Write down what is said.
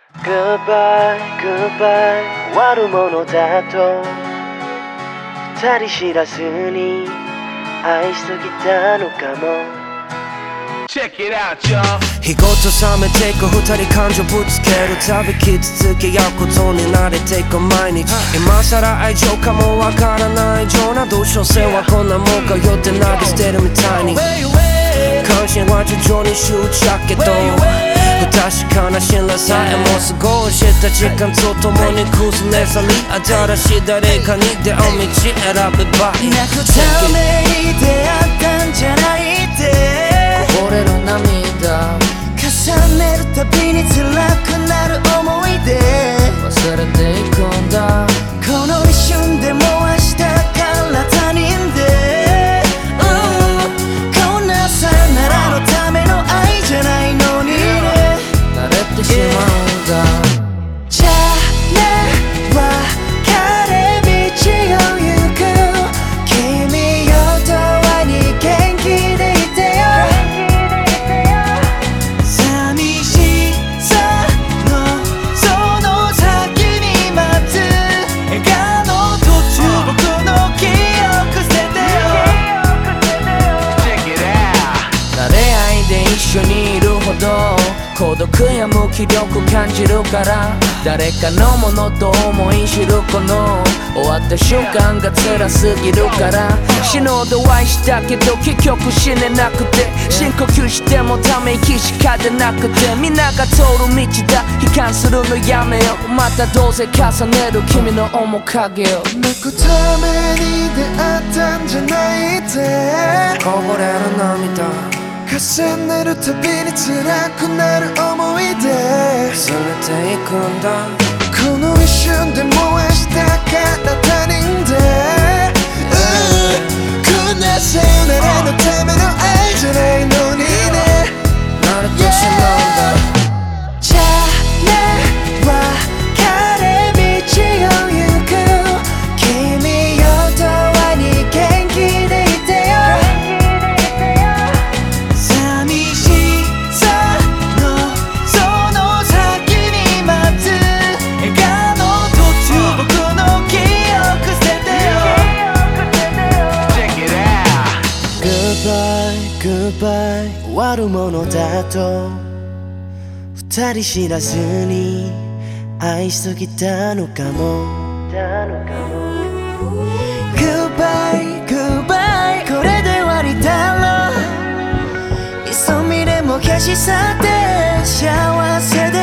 Goodbye, goodbye 終わるものだと二人知らずに愛しすぎたのかも。 Check it out, y'all. 日ごと冷めてく二人感情ぶつけるたび傷つけ合うことに慣れてく毎日。今さら愛情かもわからないようなどう所詮はこんなもんかよって投げ捨てるみたいに関心は徐々に執着けど不確かな信頼さえも過ごした時間とともに崩れ去り新しい誰かに出会う道選べば泣くために出会ったんじゃないってこぼれる涙重ねるたびに辛くなる思い出忘れていくんだこの一瞬でも明日から他人で、こんなさよならのための愛じゃないのにね慣れてしまうんだじゃあね別れ道を行く君よ永遠に元気でいてよ寂しさのその先に待つ笑顔の途中僕の記憶捨ててよ Check it out. 慣れ合いで一緒にいるほど孤独や無気力感じるから誰かのものと思い知るこの終わった瞬間が辛すぎるから死のうと愛したけど結局死ねなくて深呼吸してもため息しか出なくてみんなが通る道だ悲観するのやめよまたどうせ重ねる君の面影を泣くために出会ったんじゃないってこぼれる涙重ねるたびに辛くなる思い出忘れていくんだこの一瞬でも明日から他人で、こんなさよならのための愛じゃないのにね慣れてしまうんだじゃあね別れ道を行く君よ永遠に元気でいてよ寂しさのその先に待つ笑顔の途中僕の記憶捨ててよ Check it out. Goodbye, goodbye 終わるものだと二人知らずに愛しすぎたのかも Goodbye, goodbye これで終わりだろ急みでも消し去って幸せで